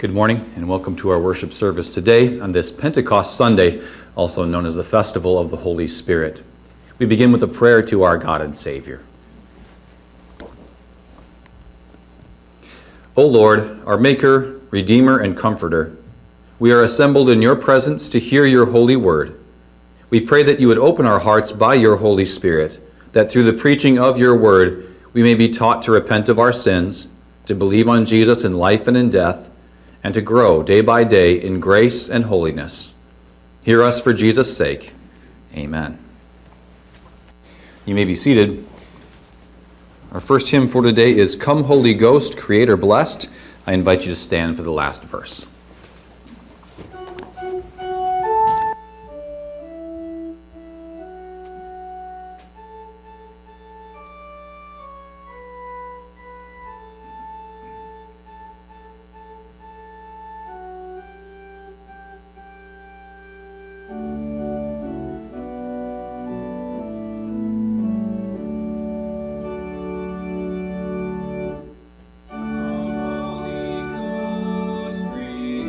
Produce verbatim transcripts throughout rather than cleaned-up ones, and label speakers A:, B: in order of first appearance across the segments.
A: Good morning and welcome to our worship service today on this Pentecost Sunday, also known as the Festival of the Holy Spirit. We begin with a prayer to our God and Savior. O Lord, our Maker, Redeemer, and Comforter, we are assembled in your presence to hear your holy word. We pray that you would open our hearts by your Holy Spirit, that through the preaching of your word we may be taught to repent of our sins, to believe on Jesus in life and in death, and to grow day by day in grace and holiness. Hear us for Jesus' sake. Amen. You may be seated. Our first hymn for today is Come Holy Ghost, Creator Blessed. I invite you to stand for the last verse.
B: Holy Ghost,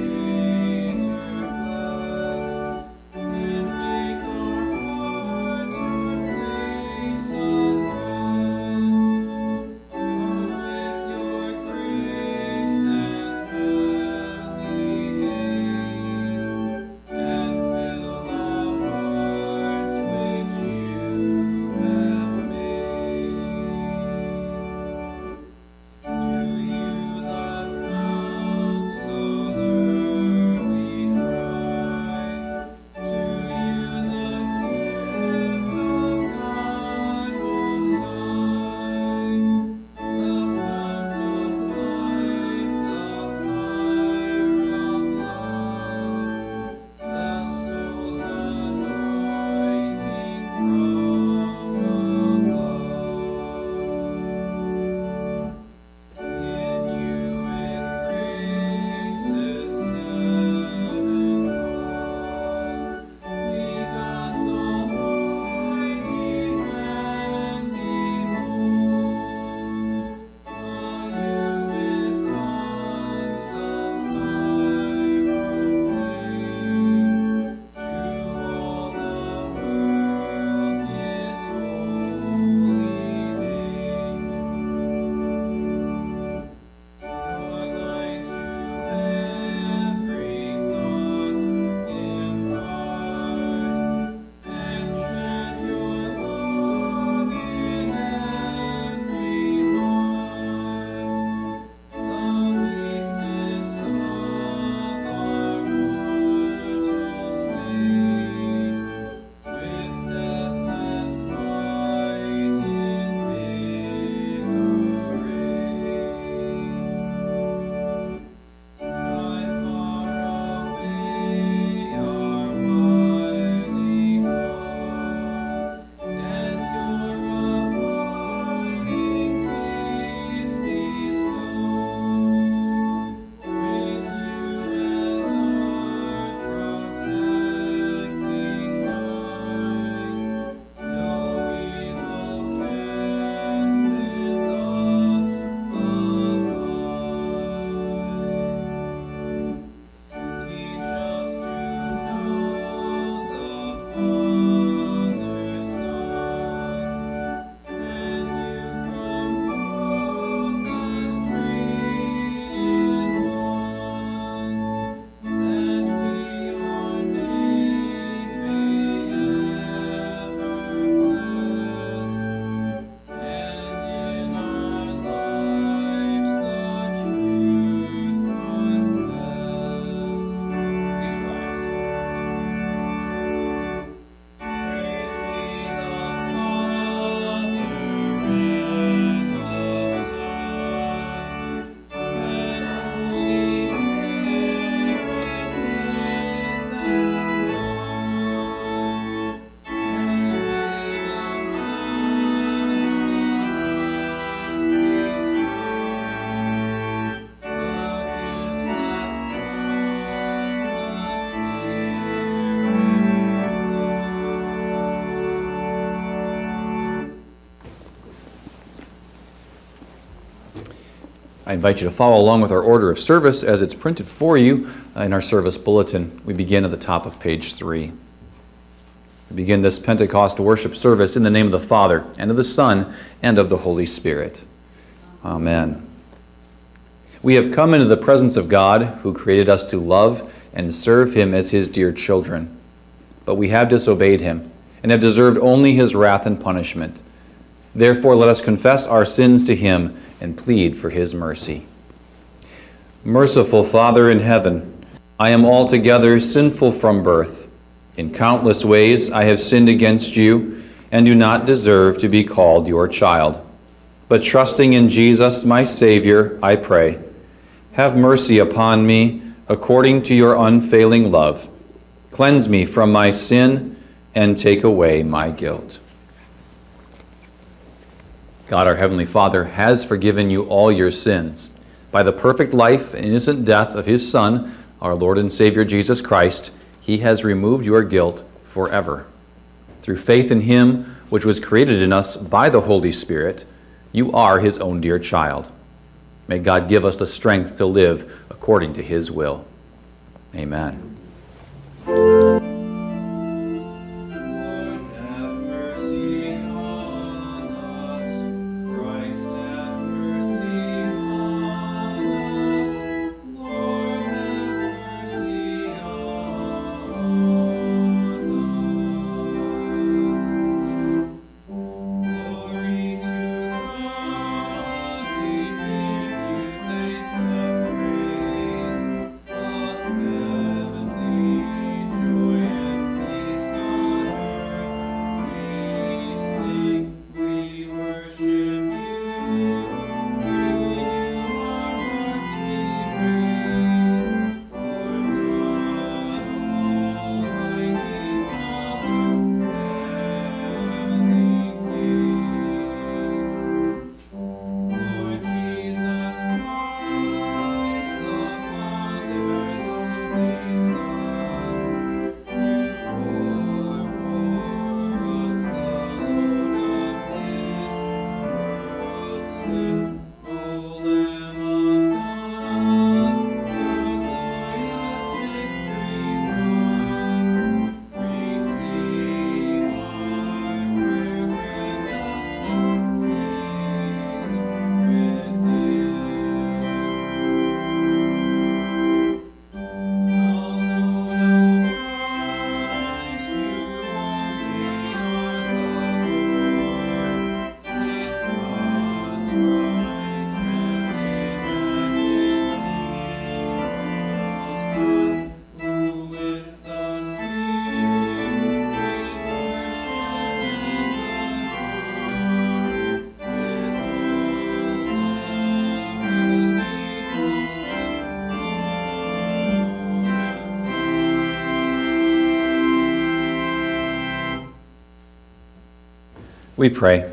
A: I invite you to follow along with our order of service as it's printed for you in our service bulletin. We begin at the top of page three. We begin this Pentecost worship service in the name of the Father, and of the Son, and of the Holy Spirit. Amen. We have come into the presence of God, who created us to love and serve him as his dear children. But we have disobeyed him, and have deserved only his wrath and punishment. Therefore, let us confess our sins to him and plead for his mercy. Merciful Father in heaven, I am altogether sinful from birth. In countless ways I have sinned against you and do not deserve to be called your child. But trusting in Jesus, my Savior, I pray, have mercy upon me according to your unfailing love. Cleanse me from my sin and take away my guilt. God, our Heavenly Father, has forgiven you all your sins. By the perfect life and innocent death of his Son, our Lord and Savior Jesus Christ, he has removed your guilt forever. Through faith in him, which was created in us by the Holy Spirit, you are his own dear child. May God give us the strength to live according to his will. Amen. We pray.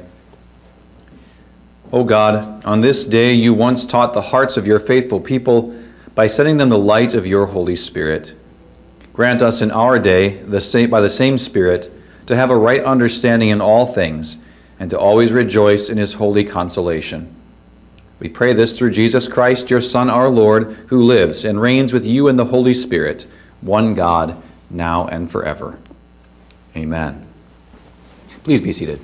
A: O God, on this day you once taught the hearts of your faithful people by sending them the light of your Holy Spirit. Grant us in our day, the same, by the same Spirit, to have a right understanding in all things, and to always rejoice in his holy consolation. We pray this through Jesus Christ, your Son, our Lord, who lives and reigns with you in the Holy Spirit, one God, now and forever. Amen. Please be seated.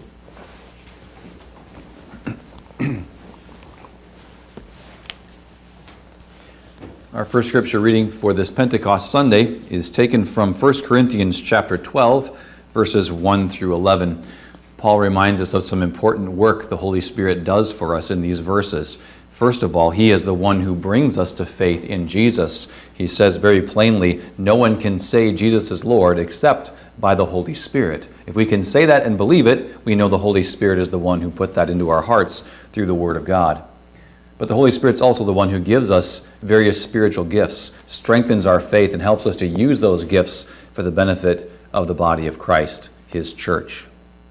A: Our first scripture reading for this Pentecost Sunday is taken from First Corinthians chapter twelve, verses one through eleven. Paul reminds us of some important work the Holy Spirit does for us in these verses. First of all, he is the one who brings us to faith in Jesus. He says very plainly, no one can say Jesus is Lord except by the Holy Spirit. If we can say that and believe it, we know the Holy Spirit is the one who put that into our hearts through the Word of God. But the Holy Spirit's also the one who gives us various spiritual gifts, strengthens our faith, and helps us to use those gifts for the benefit of the body of Christ, his church.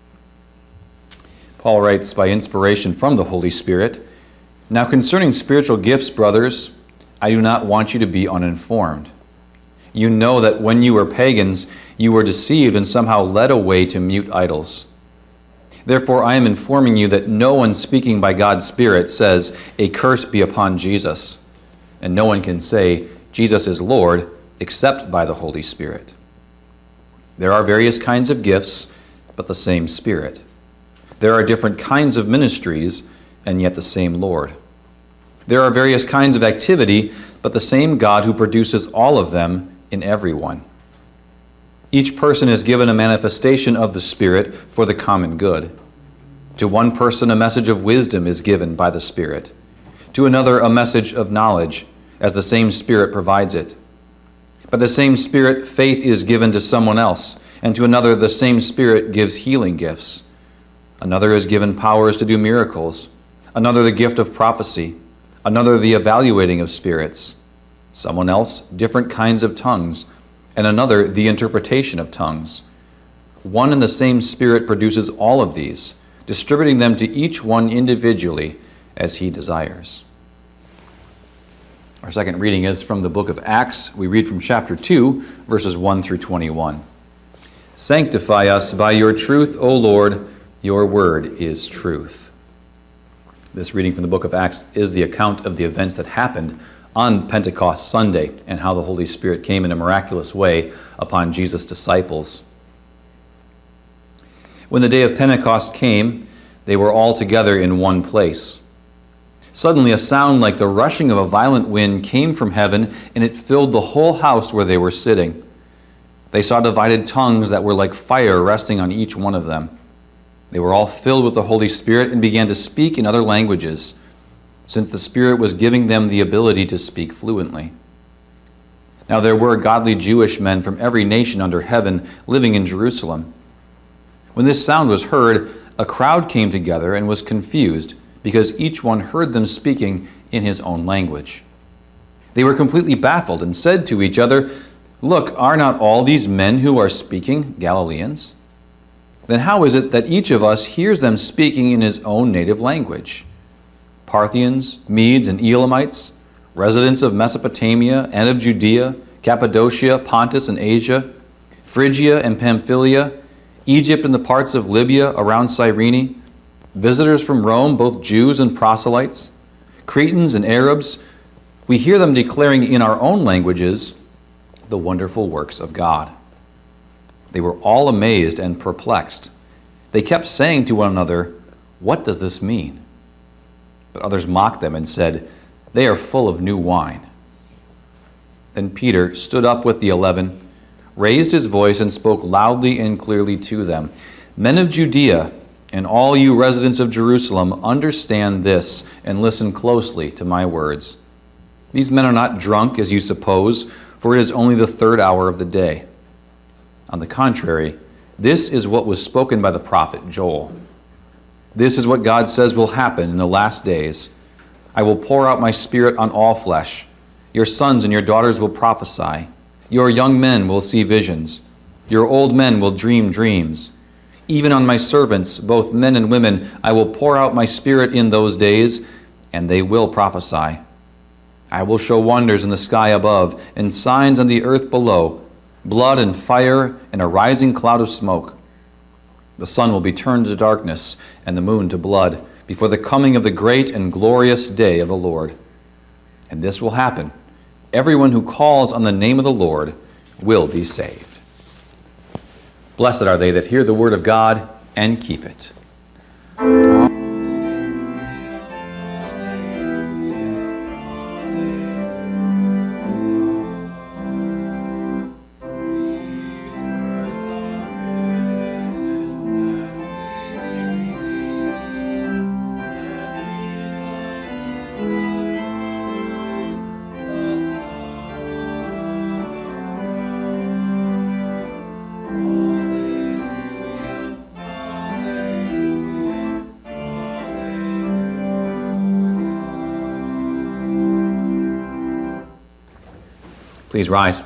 A: Paul writes by inspiration from the Holy Spirit, "Now concerning spiritual gifts, brothers, I do not want you to be uninformed. You know that when you were pagans, you were deceived and somehow led away to mute idols. Therefore, I am informing you that no one speaking by God's Spirit says, "A curse be upon Jesus." And no one can say, "Jesus is Lord," except by the Holy Spirit. There are various kinds of gifts, but the same Spirit. There are different kinds of ministries, and yet the same Lord. There are various kinds of activity, but the same God who produces all of them in everyone. Each person is given a manifestation of the Spirit for the common good. To one person, a message of wisdom is given by the Spirit. To another, a message of knowledge, as the same Spirit provides it. By the same Spirit, faith is given to someone else, and to another, the same Spirit gives healing gifts. Another is given powers to do miracles. Another, the gift of prophecy. Another, the evaluating of spirits. Someone else, different kinds of tongues. And another, the interpretation of tongues. One and the same Spirit produces all of these, distributing them to each one individually as he desires. Our second reading is from the book of Acts. We read from chapter two, verses one through twenty-one. Sanctify us by your truth, O Lord, your word is truth. This reading from the book of Acts is the account of the events that happened on Pentecost Sunday and how the Holy Spirit came in a miraculous way upon Jesus' disciples. When the day of Pentecost came, they were all together in one place. Suddenly a sound like the rushing of a violent wind came from heaven, and it filled the whole house where they were sitting. They saw divided tongues that were like fire resting on each one of them. They were all filled with the Holy Spirit and began to speak in other languages, since the Spirit was giving them the ability to speak fluently. Now there were godly Jewish men from every nation under heaven living in Jerusalem. When this sound was heard, a crowd came together and was confused, because each one heard them speaking in his own language. They were completely baffled and said to each other, "Look, are not all these men who are speaking Galileans? Then how is it that each of us hears them speaking in his own native language? Parthians, Medes, and Elamites, residents of Mesopotamia and of Judea, Cappadocia, Pontus, and Asia, Phrygia and Pamphylia, Egypt and the parts of Libya around Cyrene, visitors from Rome, both Jews and proselytes, Cretans and Arabs, we hear them declaring in our own languages the wonderful works of God." They were all amazed and perplexed. They kept saying to one another, "What does this mean?" But others mocked them and said, "They are full of new wine." Then Peter stood up with the eleven, raised his voice, and spoke loudly and clearly to them, "Men of Judea, and all you residents of Jerusalem, understand this and listen closely to my words. These men are not drunk, as you suppose, for it is only the third hour of the day. On the contrary, this is what was spoken by the prophet Joel. This is what God says will happen in the last days. I will pour out my Spirit on all flesh. Your sons and your daughters will prophesy. Your young men will see visions. Your old men will dream dreams. Even on my servants, both men and women, I will pour out my Spirit in those days, and they will prophesy. I will show wonders in the sky above and signs on the earth below, blood and fire and a rising cloud of smoke. The sun will be turned to darkness and the moon to blood before the coming of the great and glorious day of the Lord. And this will happen. Everyone who calls on the name of the Lord will be saved." Blessed are they that hear the word of God and keep it. Please rise.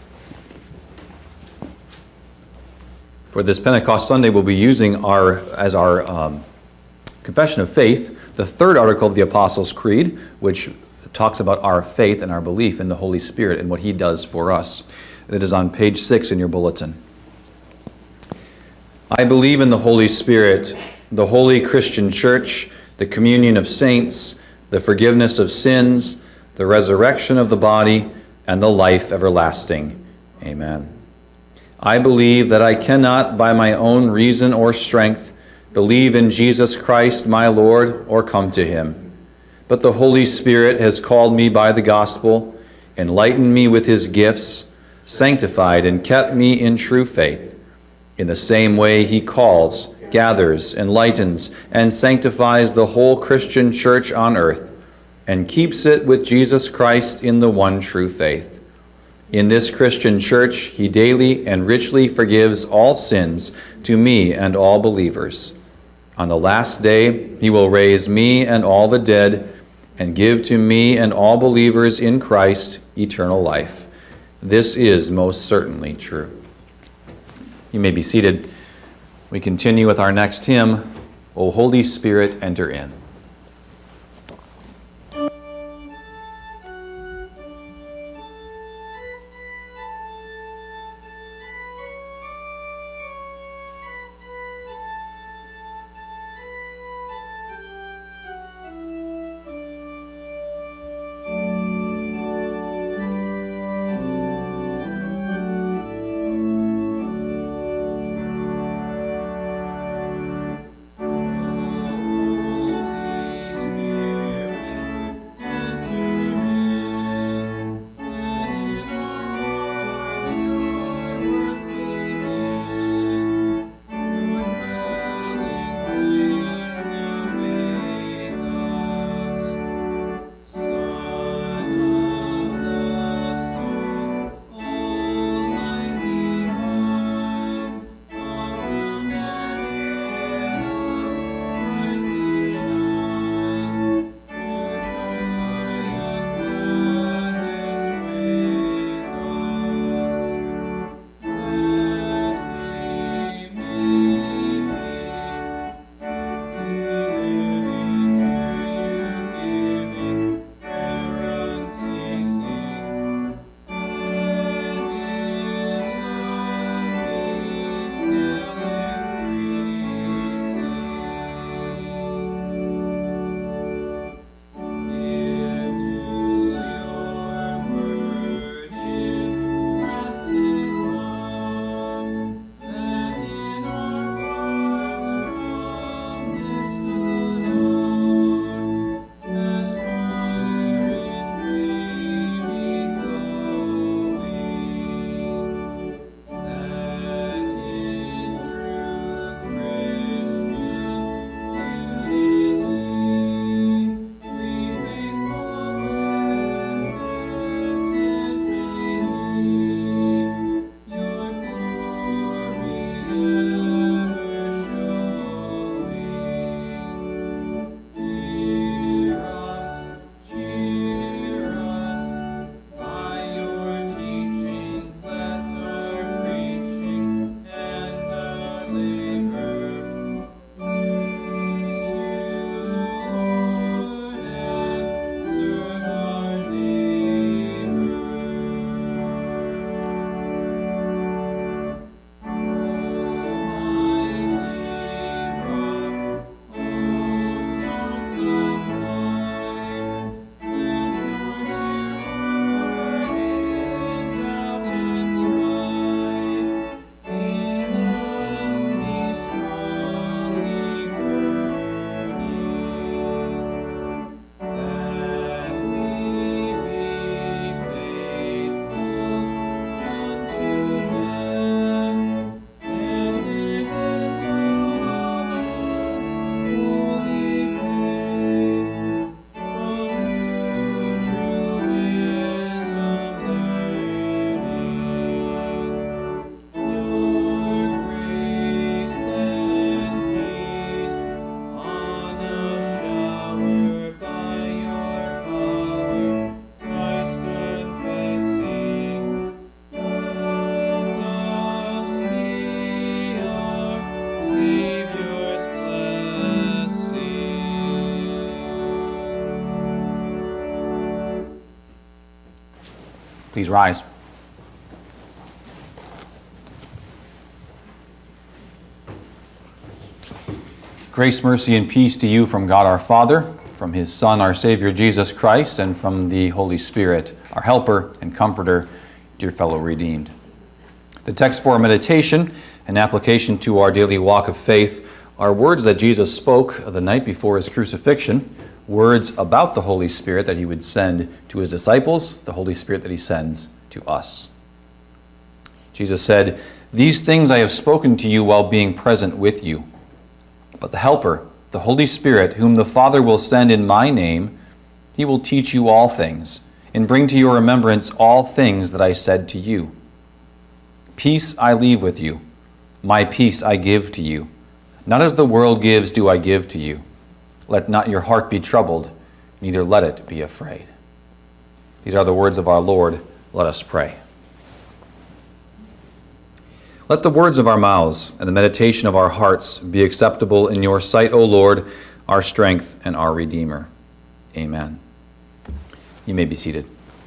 A: For this Pentecost Sunday, we'll be using our as our um, confession of faith, the third article of the Apostles' Creed, which talks about our faith and our belief in the Holy Spirit and what He does for us. It is on page six in your bulletin. I believe in the Holy Spirit, the holy Christian church, the communion of saints, the forgiveness of sins, the resurrection of the body, and the life everlasting. Amen. I believe that I cannot, by my own reason or strength, believe in Jesus Christ my Lord or come to him. But the Holy Spirit has called me by the gospel, enlightened me with his gifts, sanctified and kept me in true faith. In the same way he calls, gathers, enlightens, and sanctifies the whole Christian church on earth, and keeps it with Jesus Christ in the one true faith. In this Christian church he daily and richly forgives all sins to me and all believers. On the last day he will raise me and all the dead, and give to me and all believers in Christ eternal life. This is most certainly true. You may be seated. We continue with our next hymn, O Holy Spirit, Enter In. Please rise. Grace, mercy, and peace to you from God our Father, from his Son, our Savior, Jesus Christ, and from the Holy Spirit, our helper and comforter, dear fellow redeemed. The text for our meditation and application to our daily walk of faith are words that Jesus spoke the night before his crucifixion, words about the Holy Spirit that he would send to his disciples, the Holy Spirit that he sends to us. Jesus said, "These things I have spoken to you while being present with you. But the Helper, the Holy Spirit, whom the Father will send in my name, he will teach you all things, and bring to your remembrance all things that I said to you. Peace I leave with you, my peace I give to you. Not as the world gives do I give to you. Let not your heart be troubled, neither let it be afraid." These are the words of our Lord. Let us pray. Let the words of our mouths and the meditation of our hearts be acceptable in your sight, O Lord, our strength and our Redeemer. Amen. You may be seated.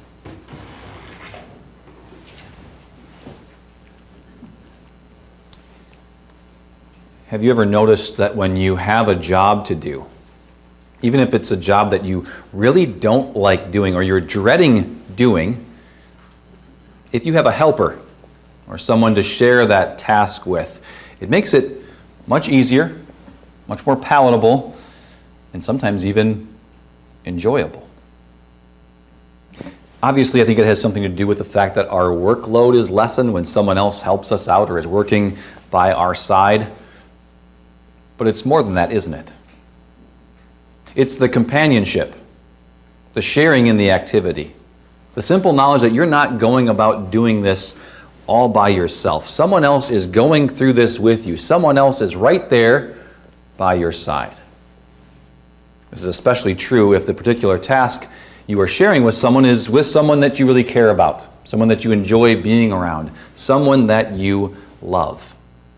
A: Have you ever noticed that when you have a job to do, even if it's a job that you really don't like doing or you're dreading doing, if you have a helper or someone to share that task with, it makes it much easier, much more palatable, and sometimes even enjoyable. Obviously, I think it has something to do with the fact that our workload is lessened when someone else helps us out or is working by our side. But it's more than that, isn't it? It's the companionship, the sharing in the activity, the simple knowledge that you're not going about doing this all by yourself. Someone else is going through this with you. Someone else is right there by your side. This is especially true if the particular task you are sharing with someone is with someone that you really care about, someone that you enjoy being around, someone that you love.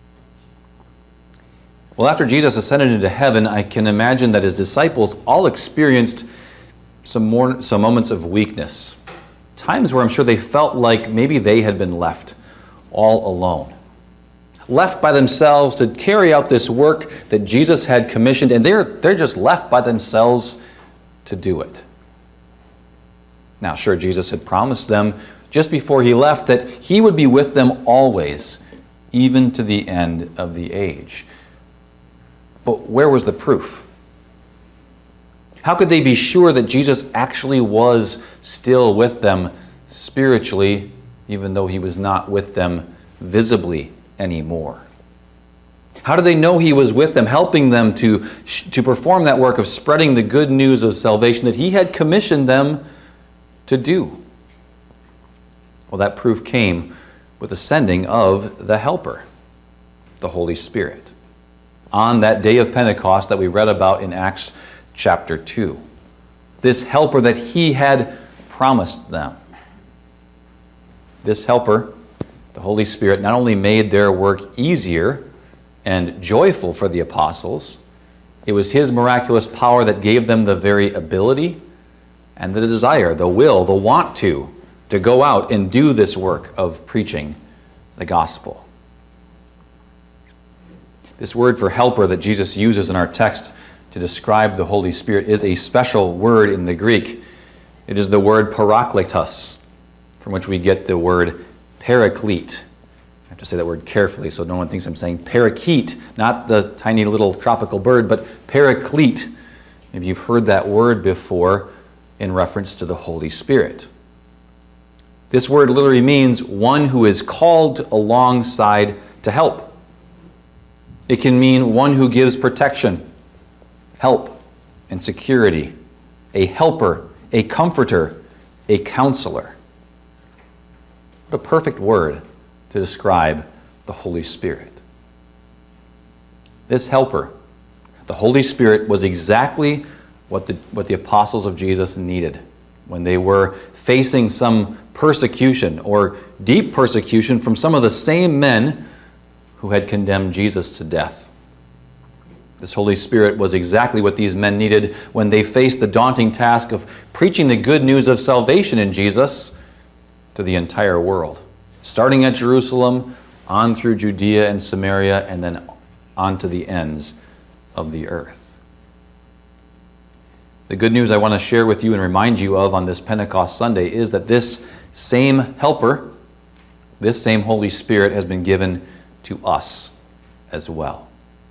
A: Well, after Jesus ascended into heaven, I can imagine that his disciples all experienced some more, some moments of weakness. Times where I'm sure they felt like maybe they had been left all alone. Left by themselves to carry out this work that Jesus had commissioned, and they're, they're just left by themselves to do it. Now, sure, Jesus had promised them just before he left that he would be with them always, even to the end of the age. But where was the proof? How could they be sure that Jesus actually was still with them spiritually, even though he was not with them visibly anymore? How did they know he was with them, helping them to, to perform that work of spreading the good news of salvation that he had commissioned them to do? Well, that proof came with the sending of the Helper, the Holy Spirit, on that day of Pentecost that we read about in Acts chapter two. This helper that he had promised them. This helper, the Holy Spirit, not only made their work easier and joyful for the apostles, it was his miraculous power that gave them the very ability and the desire, the will, the want to, to go out and do this work of preaching the gospel. This word for helper that Jesus uses in our text to describe the Holy Spirit is a special word in the Greek. It is the word parakletos, from which we get the word paraclete. I have to say that word carefully so no one thinks I'm saying parakeet, not the tiny little tropical bird, but paraclete. Maybe you've heard that word before in reference to the Holy Spirit. This word literally means one who is called alongside to help. It can mean one who gives protection, help, and security, a helper, a comforter, a counselor. What a perfect word to describe the Holy Spirit. This helper, the Holy Spirit, was exactly what the, what the apostles of Jesus needed when they were facing some persecution or deep persecution from some of the same men who had condemned Jesus to death. This Holy Spirit was exactly what these men needed when they faced the daunting task of preaching the good news of salvation in Jesus to the entire world, starting at Jerusalem, on through Judea and Samaria, and then on to the ends of the earth. The good news I want to share with you and remind you of on this Pentecost Sunday is that this same helper, this same Holy Spirit has been given to us as well.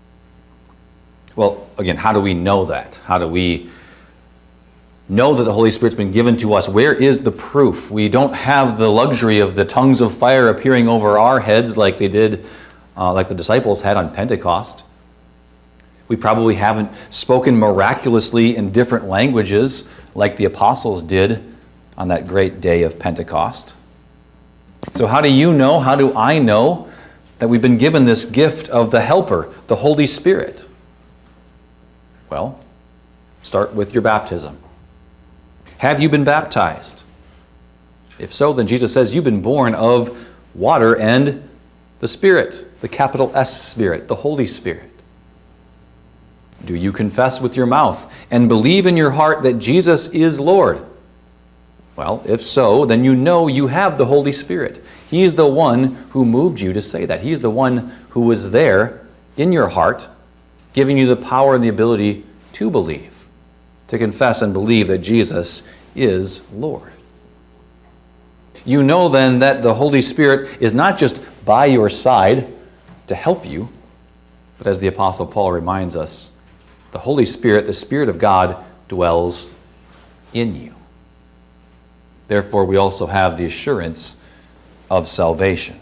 A: Well, again, how do we know that? How do we know that the Holy Spirit's been given to us? Where is the proof? We don't have the luxury of the tongues of fire appearing over our heads like they did, uh, like the disciples had on Pentecost. We probably haven't spoken miraculously in different languages like the apostles did on that great day of Pentecost. So how do you know, how do I know that we've been given this gift of the Helper, the Holy Spirit? Well, start with your baptism. Have you been baptized? If so, then Jesus says you've been born of water and the Spirit, the capital S Spirit, the Holy Spirit. Do you confess with your mouth and believe in your heart that Jesus is Lord? Well, if so, then you know you have the Holy Spirit. He is the one who moved you to say that. He is the one who was there in your heart, giving you the power and the ability to believe, to confess and believe that Jesus is Lord. You know then that the Holy Spirit is not just by your side to help you, but as the Apostle Paul reminds us, the Holy Spirit, the Spirit of God, dwells in you. Therefore, we also have the assurance of salvation.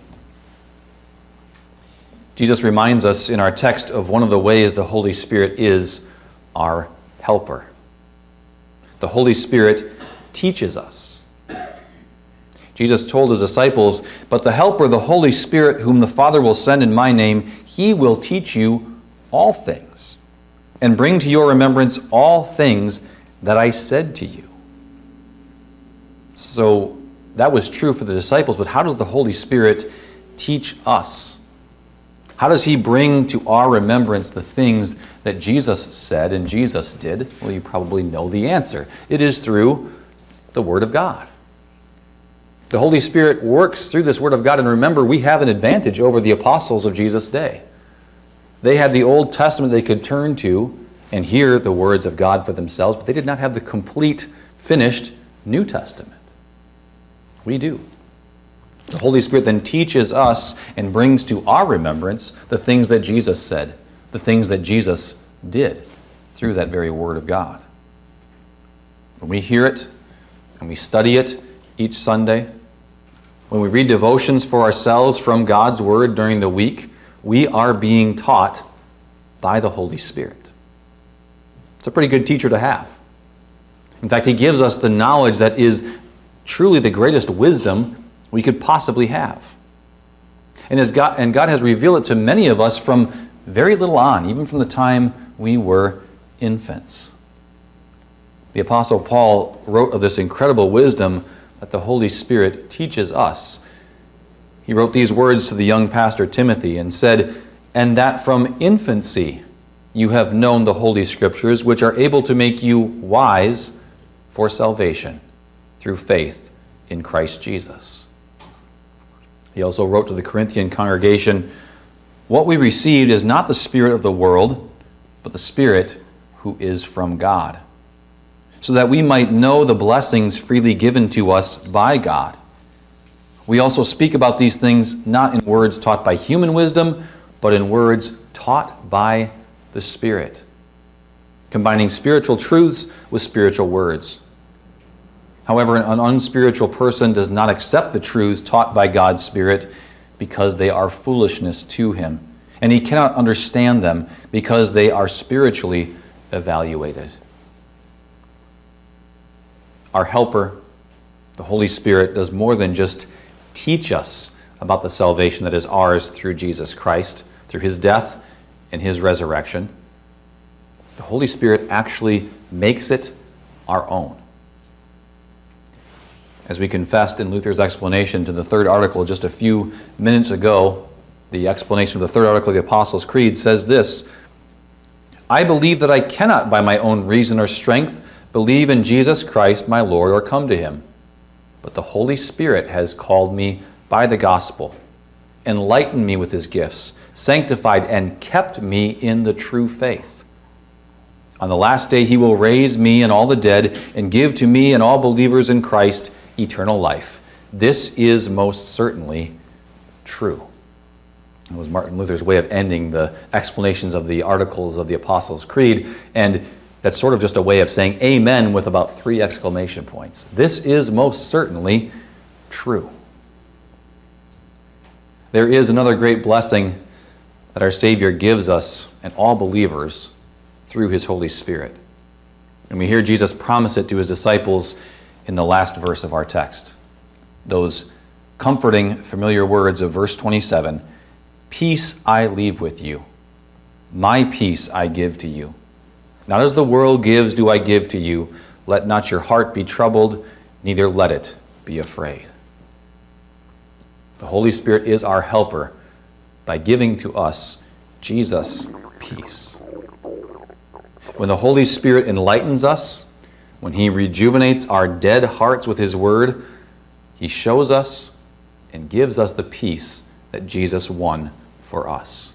A: Jesus reminds us in our text of one of the ways the Holy Spirit is our helper. The Holy Spirit teaches us. Jesus told his disciples, "But the Helper, the Holy Spirit, whom the Father will send in my name, he will teach you all things, and bring to your remembrance all things that I said to you." So that was true for the disciples, but how does the Holy Spirit teach us? How does he bring to our remembrance the things that Jesus said and Jesus did? Well, you probably know the answer. It is through the Word of God. The Holy Spirit works through this Word of God, and remember, we have an advantage over the apostles of Jesus' day. They had the Old Testament they could turn to and hear the words of God for themselves, but they did not have the complete, finished New Testament. We do. The Holy Spirit then teaches us and brings to our remembrance the things that Jesus said, the things that Jesus did through that very Word of God. When we hear it and we study it each Sunday, when we read devotions for ourselves from God's Word during the week, we are being taught by the Holy Spirit. It's a pretty good teacher to have. In fact, he gives us the knowledge that is truly the greatest wisdom we could possibly have. And, as God, and God has revealed it to many of us from very little on, even from the time we were infants. The Apostle Paul wrote of this incredible wisdom that the Holy Spirit teaches us. He wrote these words to the young pastor Timothy and said, "And that from infancy you have known the Holy Scriptures, which are able to make you wise for salvation through faith in Christ Jesus." He also wrote to the Corinthian congregation, "What we received is not the spirit of the world, but the Spirit who is from God, so that we might know the blessings freely given to us by God. We also speak about these things not in words taught by human wisdom, but in words taught by the Spirit, combining spiritual truths with spiritual words. However, an unspiritual person does not accept the truths taught by God's Spirit because they are foolishness to him, and he cannot understand them because they are spiritually evaluated." Our helper, the Holy Spirit, does more than just teach us about the salvation that is ours through Jesus Christ, through his death and his resurrection. The Holy Spirit actually makes it our own. As we confessed in Luther's explanation to the third article just a few minutes ago, the explanation of the third article of the Apostles' Creed says this: "I believe that I cannot by my own reason or strength believe in Jesus Christ my Lord or come to him. But the Holy Spirit has called me by the gospel, enlightened me with his gifts, sanctified and kept me in the true faith. On the last day he will raise me and all the dead and give to me and all believers in Christ eternal life. This is most certainly true." It was Martin Luther's way of ending the explanations of the articles of the Apostles' Creed, and that's sort of just a way of saying amen with about three exclamation points. This is most certainly true. There is another great blessing that our Savior gives us and all believers through his Holy Spirit. And we hear Jesus promise it to his disciples in the last verse of our text. Those comforting, familiar words of verse twenty-seven, "Peace I leave with you. My peace I give to you. Not as the world gives do I give to you. Let not your heart be troubled, neither let it be afraid." The Holy Spirit is our helper by giving to us Jesus' peace. When the Holy Spirit enlightens us, when he rejuvenates our dead hearts with his word, he shows us and gives us the peace that Jesus won for us.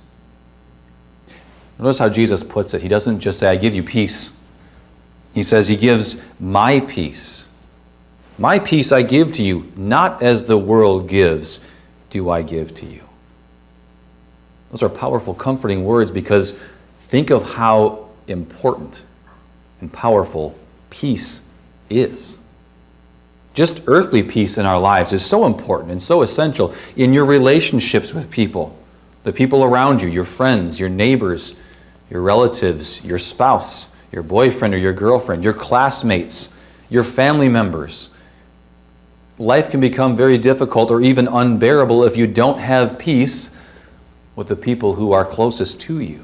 A: Notice how Jesus puts it. He doesn't just say, "I give you peace." He says he gives my peace. "My peace I give to you, not as the world gives, do I give to you." Those are powerful, comforting words, because think of how important and powerful peace is. Just earthly peace in our lives is so important and so essential in your relationships with people, the people around you, your friends, your neighbors, your relatives, your spouse, your boyfriend or your girlfriend, your classmates, your family members. Life can become very difficult or even unbearable if you don't have peace with the people who are closest to you.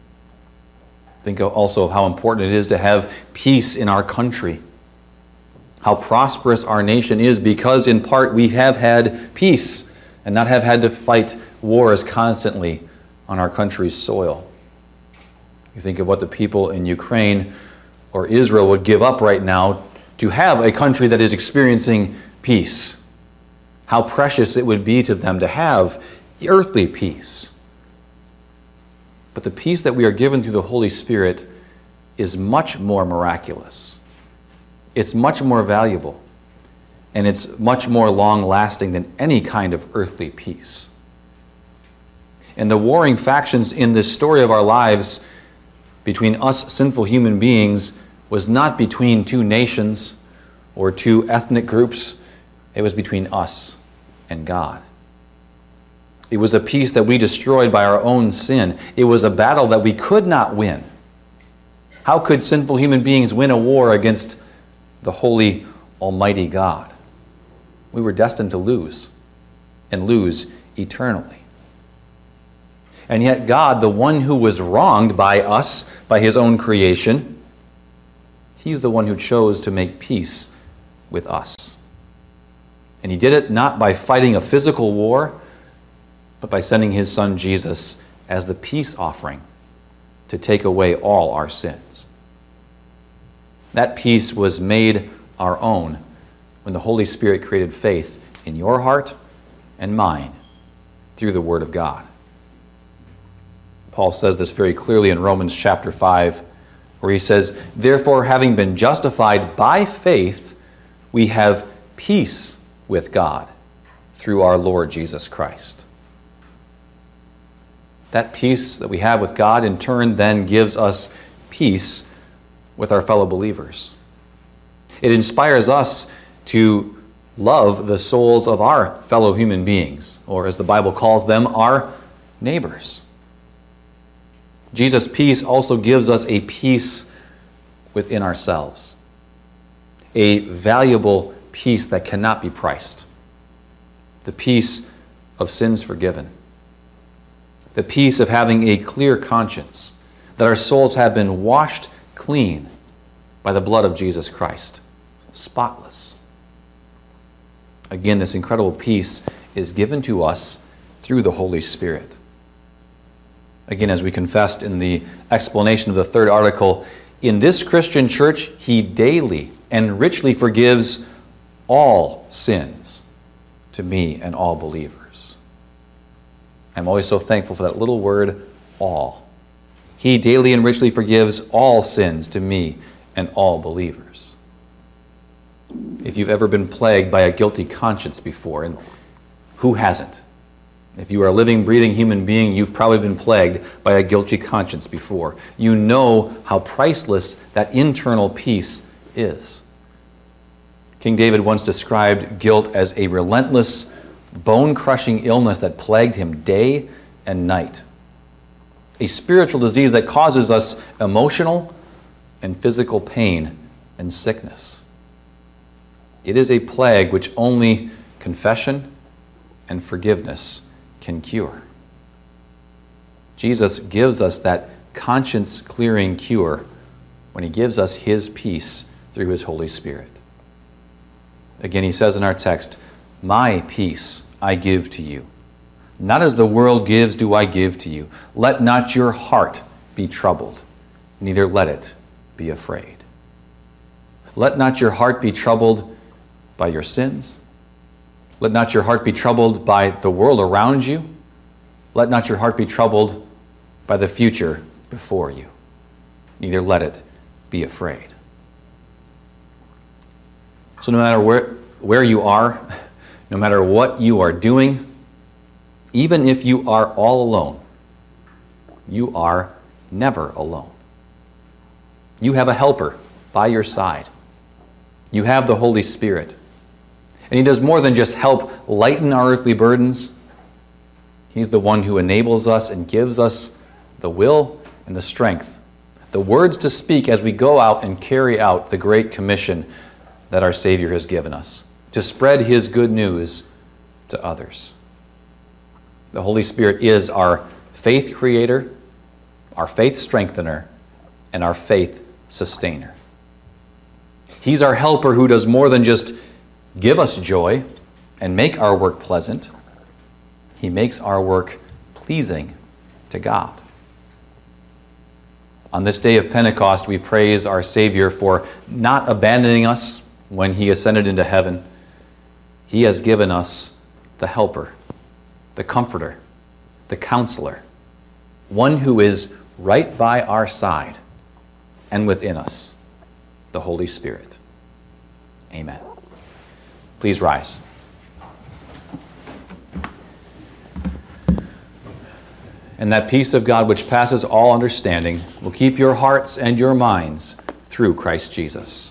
A: Think also of how important it is to have peace in our country. How prosperous our nation is because, in part, we have had peace and not have had to fight wars constantly on our country's soil. You think of what the people in Ukraine or Israel would give up right now to have a country that is experiencing peace. How precious it would be to them to have earthly peace. But the peace that we are given through the Holy Spirit is much more miraculous. It's much more valuable. And it's much more long-lasting than any kind of earthly peace. And the warring factions in this story of our lives between us sinful human beings was not between two nations or two ethnic groups. It was between us and God. It was a peace that we destroyed by our own sin. It was a battle that we could not win. How could sinful human beings win a war against the holy, almighty God? We were destined to lose, and lose eternally. And yet God, the one who was wronged by us, by his own creation, he's the one who chose to make peace with us. And he did it not by fighting a physical war, but by sending his son Jesus as the peace offering to take away all our sins. That peace was made our own when the Holy Spirit created faith in your heart and mine through the Word of God. Paul says this very clearly in Romans chapter five, where he says, "Therefore, having been justified by faith, we have peace with God through our Lord Jesus Christ." That peace that we have with God in turn then gives us peace with our fellow believers. It inspires us to love the souls of our fellow human beings, or as the Bible calls them, our neighbors. Jesus' peace also gives us a peace within ourselves, a valuable peace that cannot be priced, the peace of sins forgiven, the peace of having a clear conscience, that our souls have been washed clean by the blood of Jesus Christ, spotless. Again, this incredible peace is given to us through the Holy Spirit. Again, as we confessed in the explanation of the third article, in this Christian church, he daily and richly forgives all sins to me and all believers. I'm always so thankful for that little word, all. He daily and richly forgives all sins to me and all believers. If you've ever been plagued by a guilty conscience before, and who hasn't? If you are a living, breathing human being, you've probably been plagued by a guilty conscience before. You know how priceless that internal peace is. King David once described guilt as a relentless, bone-crushing illness that plagued him day and night. A spiritual disease that causes us emotional and physical pain and sickness. It is a plague which only confession and forgiveness can cure. Jesus gives us that conscience-clearing cure when he gives us his peace through his Holy Spirit. Again, he says in our text, "My peace I give to you. Not as the world gives do I give to you. Let not your heart be troubled, neither let it be afraid." Let not your heart be troubled by your sins. Let not your heart be troubled by the world around you. Let not your heart be troubled by the future before you. Neither let it be afraid. So no matter where, where you are, no matter what you are doing, even if you are all alone, you are never alone. You have a helper by your side. You have the Holy Spirit. And he does more than just help lighten our earthly burdens. He's the one who enables us and gives us the will and the strength, the words to speak as we go out and carry out the great commission that our Savior has given us, to spread his good news to others. The Holy Spirit is our faith creator, our faith strengthener, and our faith sustainer. He's our helper who does more than just give us joy and make our work pleasant. He makes our work pleasing to God. On this day of Pentecost, we praise our Savior for not abandoning us when he ascended into heaven. He has given us the helper, the comforter, the counselor, one who is right by our side and within us, the Holy Spirit. Amen. Please rise. And that peace of God which passes all understanding will keep your hearts and your minds through Christ Jesus.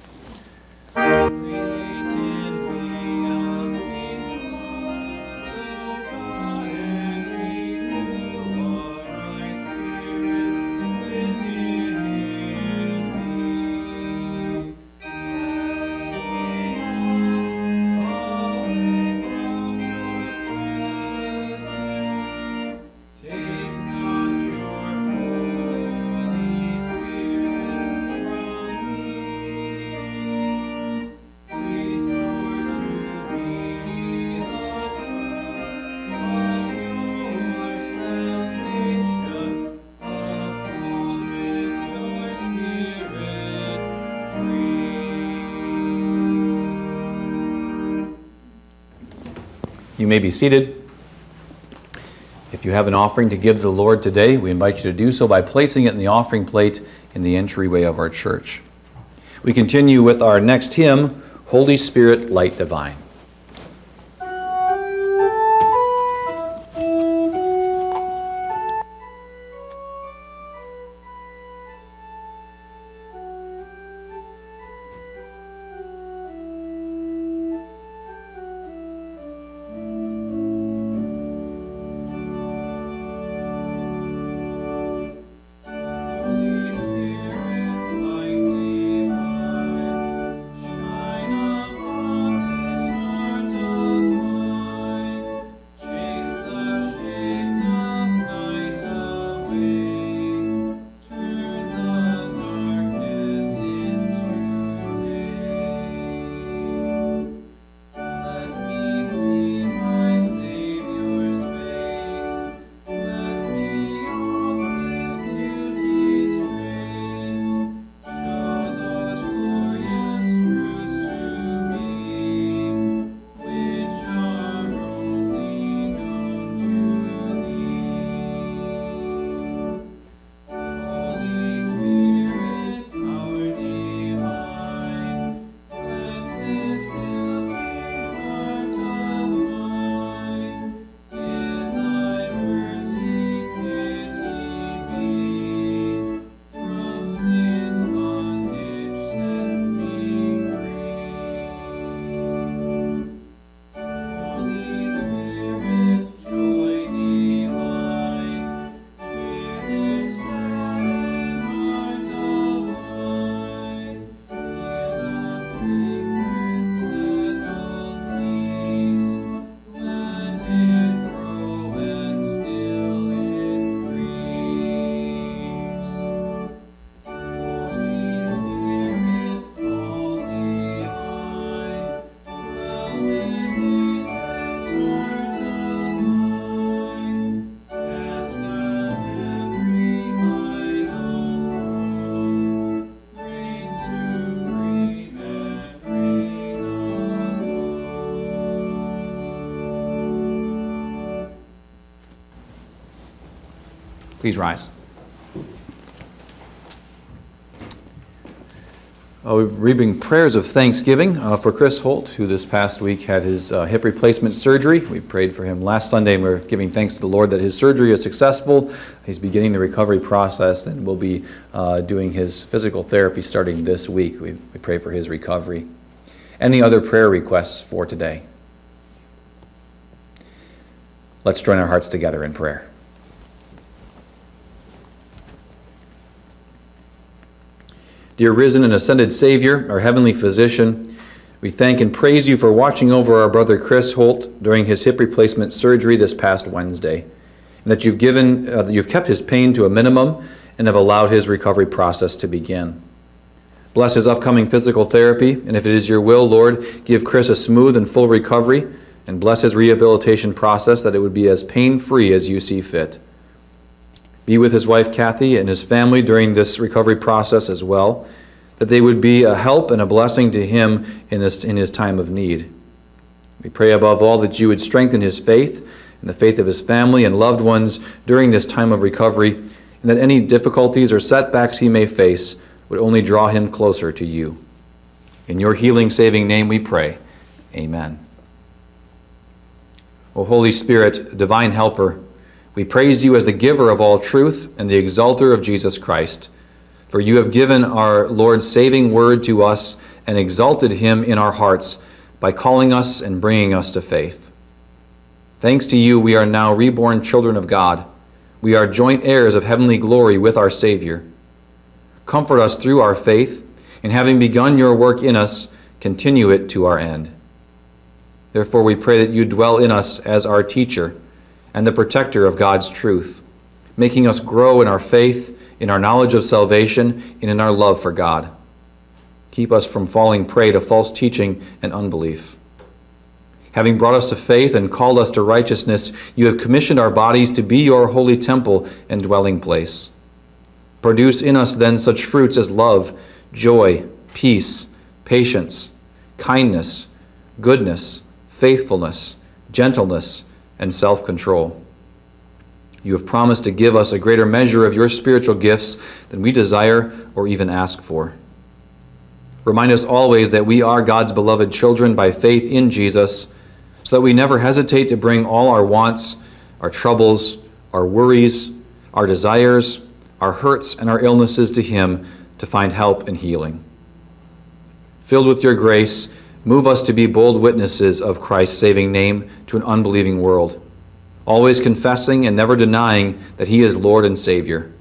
A: You may be seated. If you have an offering to give to the Lord today, we invite you to do so by placing it in the offering plate in the entryway of our church. We continue with our next hymn, Holy Spirit, Light Divine.
B: Shine upon
A: Please rise. Uh, we bring prayers of thanksgiving uh, for Chris Holt, who this past week had his uh, hip replacement surgery. We prayed for him last Sunday, and we're giving thanks to the Lord that his surgery is successful. He's beginning the recovery process, and will be uh, doing his physical therapy starting this week. We, we pray for his recovery. Any other prayer requests for today? Let's join our hearts together in prayer. Dear risen and ascended Savior, our heavenly physician, we thank and praise you for watching over our brother Chris Holt during his hip replacement surgery this past Wednesday, and that you've given, uh, you've kept his pain to a minimum and have allowed his recovery process to begin. Bless his upcoming physical therapy, and if it is your will, Lord, give Chris a smooth and full recovery, and bless his rehabilitation process that it would be as pain-free as you see fit. Be with his wife Kathy and his family during this recovery process as well, that they would be a help and a blessing to him in this in his time of need. We pray above all that you would strengthen his faith and the faith of his family and loved ones during this time of recovery, and that any difficulties or setbacks he may face would only draw him closer to you. In your healing, saving name we pray. Amen. O Holy Spirit, divine helper, we praise you as the giver of all truth and the exalter of Jesus Christ. For you have given our Lord's saving word to us and exalted him in our hearts by calling us and bringing us to faith. Thanks to you, we are now reborn children of God. We are joint heirs of heavenly glory with our Savior. Comfort us through our faith, and having begun your work in us, continue it to our end. Therefore, we pray that you dwell in us as our teacher and the protector of God's truth, making us grow in our faith, in our knowledge of salvation, and in our love for God. Keep us from falling prey to false teaching and unbelief. Having brought us to faith and called us to righteousness, you have commissioned our bodies to be your holy temple and dwelling place. Produce in us then such fruits as love, joy, peace, patience, kindness, goodness, faithfulness, gentleness, and self-control. You have promised to give us a greater measure of your spiritual gifts than we desire or even ask for. Remind us always that we are God's beloved children by faith in Jesus, so that we never hesitate to bring all our wants, our troubles, our worries, our desires, our hurts, and our illnesses to him to find help and healing. Filled with your grace, move us to be bold witnesses of Christ's saving name to an unbelieving world, always confessing and never denying that he is Lord and Savior.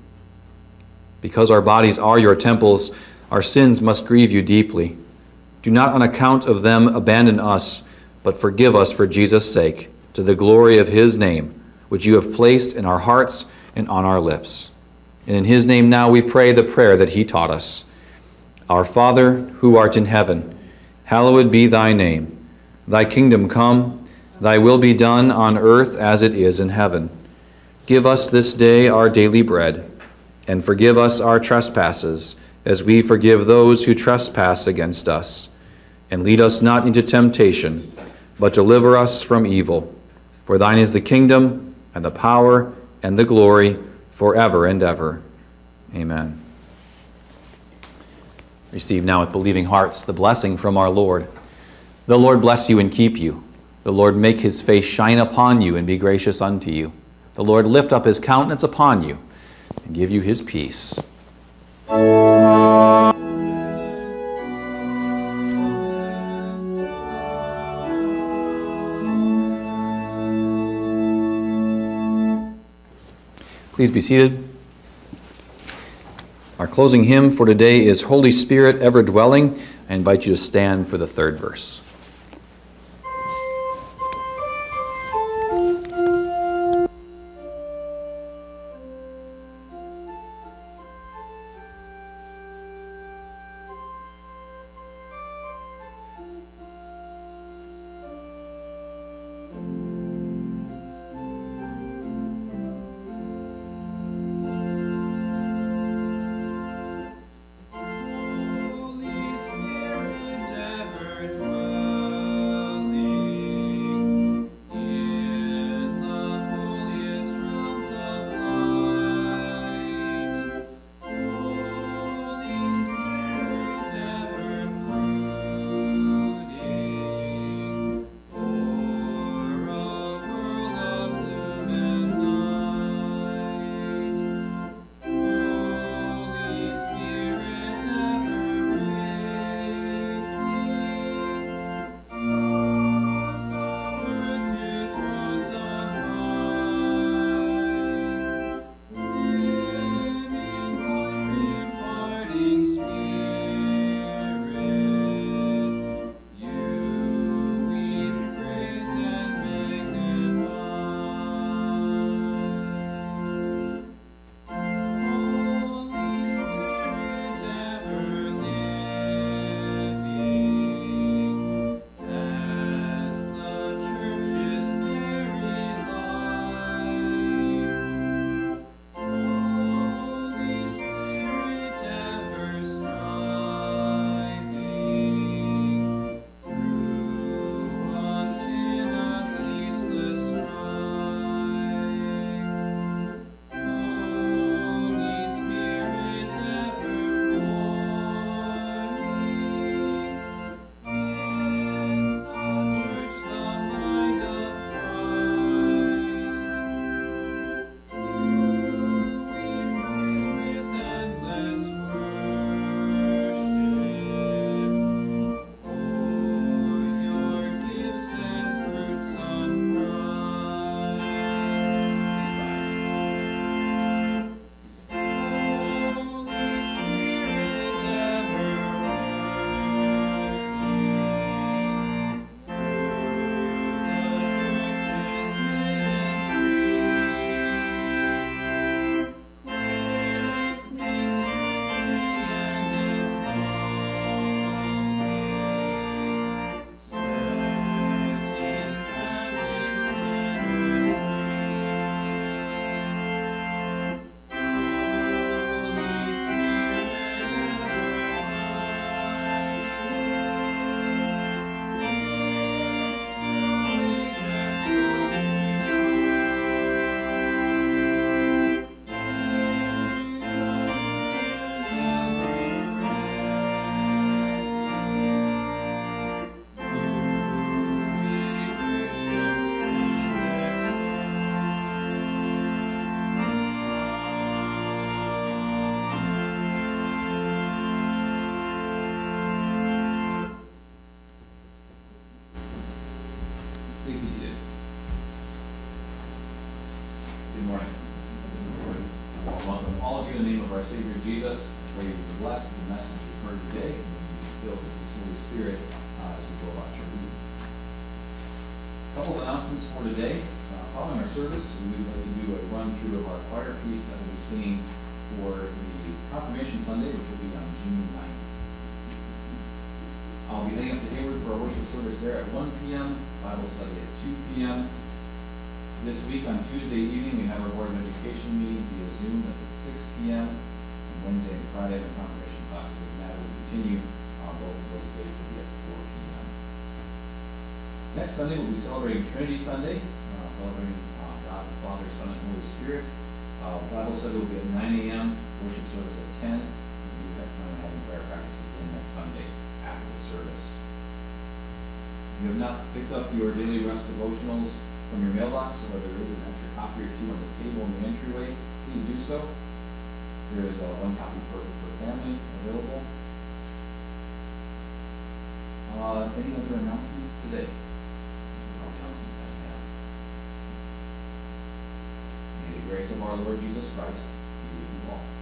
A: Because our bodies are your temples, our sins must grieve you deeply. Do not on account of them abandon us, but forgive us for Jesus' sake, to the glory of his name, which you have placed in our hearts and on our lips. And in his name now we pray the prayer that he taught us. Our Father, who art in heaven, hallowed be thy name. Thy kingdom come, thy will be done on earth as it is in heaven. Give us this day our daily bread, and forgive us our trespasses, as we forgive those who trespass against us. And lead us not into temptation, but deliver us from evil. For thine is the kingdom, and the power, and the glory, forever and ever. Amen. Receive now with believing hearts the blessing from our Lord. The Lord bless you and keep you. The Lord make his face shine upon you and be gracious unto you. The Lord lift up his countenance upon you and give you his peace. Please be seated. Our closing hymn for today is Holy Spirit Ever Dwelling. I invite you to stand for the third verse.
B: Holy Spirit, ever dwell.
A: Good morning. I want to welcome all of you in the name of our Savior Jesus. Pray you be blessed with the message you've heard today and be filled with His Holy Spirit uh, as we go about your week. A couple of announcements for today. Uh, following our service, we would like to do a run-through of our choir piece that we'll be singing for the Confirmation Sunday, which will be on June ninth. I'll be heading up to Hayward for our worship service there at one p.m., Bible study at two p.m. This week on Tuesday evening, we have our Board of Education meeting via Zoom. That's at six p.m. And Wednesday and Friday, the confirmation classes with Matt will continue. Uh, both of those days will be at four p.m. Next Sunday, we'll be celebrating Trinity Sunday, uh, celebrating uh, God, the Father, Son, and Holy Spirit. Uh, Bible study will be at nine a.m., worship service at ten. We do have time having prayer practice again next Sunday after the service. If you have not picked up your daily rest devotionals from your mailbox, or there is an extra copy or two on the table in the entryway, please do so. There is uh, one copy per, per family available. Uh, any other announcements today? May the grace of our Lord Jesus Christ be with you all.